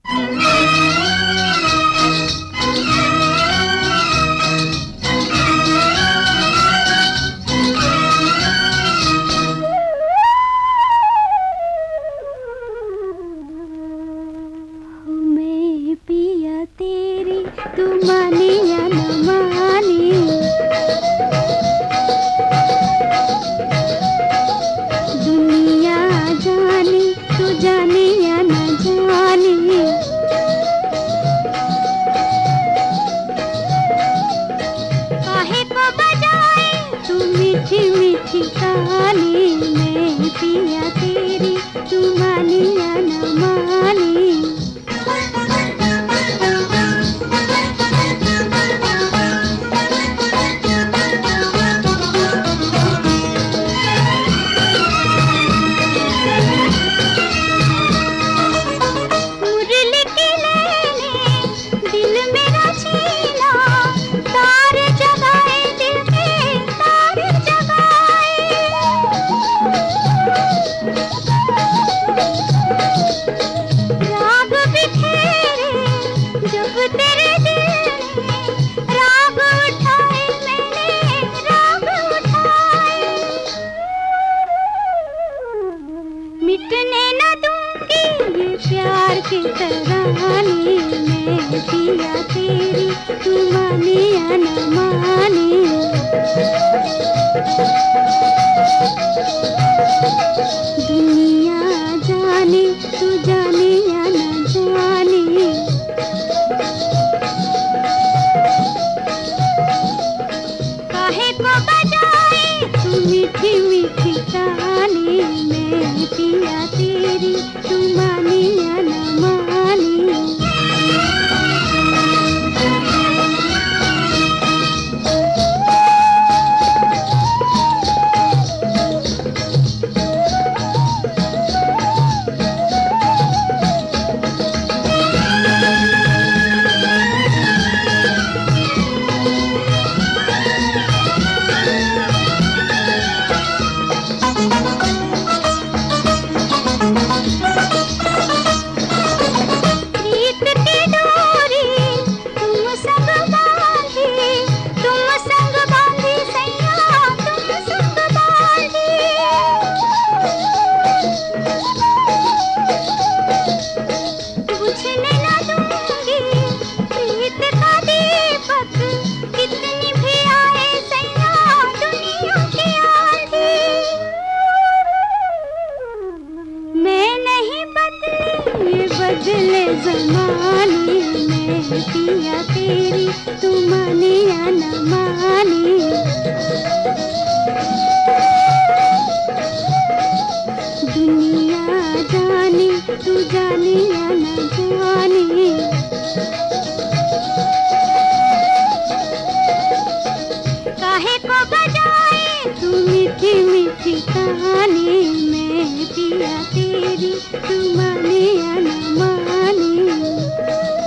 तू माने या न माने, दुनिया जाने तू जाने या न जाने, काहे को बजाए तू मीठी मीठी ताने, मैं पिया तेरी तू माने या न माने। मिटने न दूंगी ये प्यार की तराने, मैं पिया तेरी तू माने या न माने। दुनिया जाने तू जाने या न जाने, काहे को बजाए तू मीठी मीठी ताने, मैं पिया तेरी तू माने या न माने। बदले ज़माने, मैं पिया तेरी तू माने या न माने। दुनिया जाने तू जाने या न जाने, काहे को बजाए तू मीठी मीठी ताने, मैं पिया तेरी तू माने या न माने।